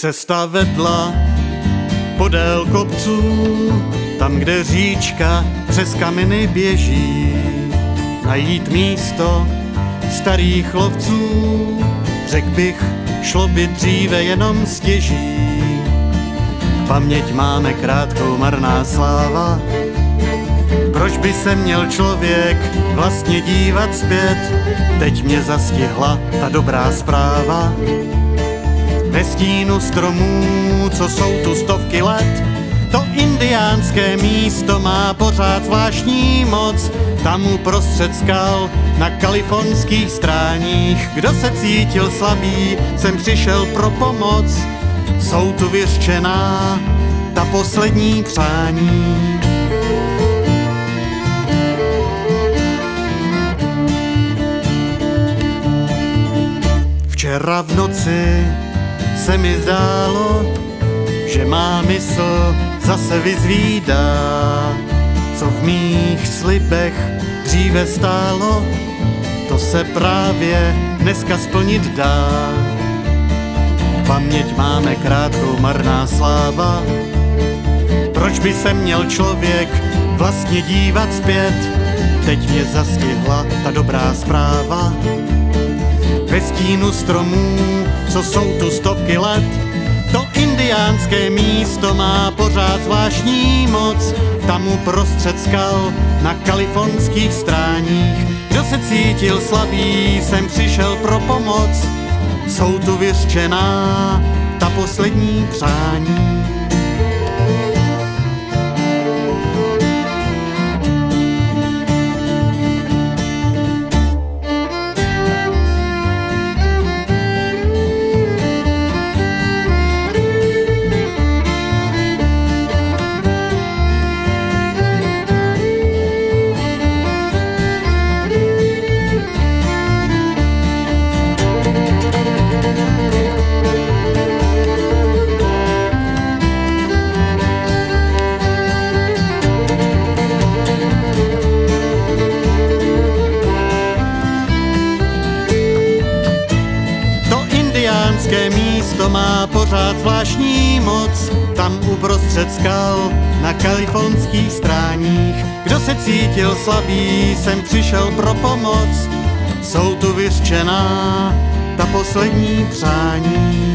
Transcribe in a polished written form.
Cesta vedla podél kopců, tam, kde říčka přes kameny běží. Najít místo starých lovců, řekl bych, šlo by dříve jenom stěží. Paměť máme krátkou, marná sláva, proč by se měl člověk vlastně dívat zpět? Teď mě zastihla ta dobrá zpráva. Ve stínu stromů, co jsou tu stovky let, to indiánské místo má pořád zvláštní moc. Tam uprostřed skal na kalifornských stráních, kdo se cítil slabý, jsem přišel pro pomoc. Jsou tu vyřčená ta poslední přání. Včera v noci se mi zdálo, že má mysl zase vyzvídá, co v mých slibech dříve stálo, to se právě dneska splnit dá. Paměť máme krátkou, marná sláva, proč by se měl člověk vlastně dívat zpět? Teď mě zastihla ta dobrá zpráva. Ve stínu stromů, co jsou tu stovky let, to indiánské místo má pořád zvláštní moc. Tam uprostřed skal na kalifornských stráních, kdo se cítil slabý, jsem přišel pro pomoc. Jsou tu vyřčená ta poslední přání. Indiánské místo má pořád zvláštní moc, tam uprostřed skal na kalifornských stráních, kdo se cítil slabý, jsem přišel pro pomoc. Jsou tu vyřčená ta poslední přání.